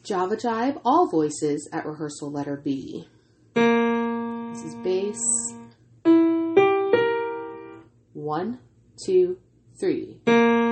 Java jive, all voices at rehearsal letter B. This is bass. 1, 2, 3.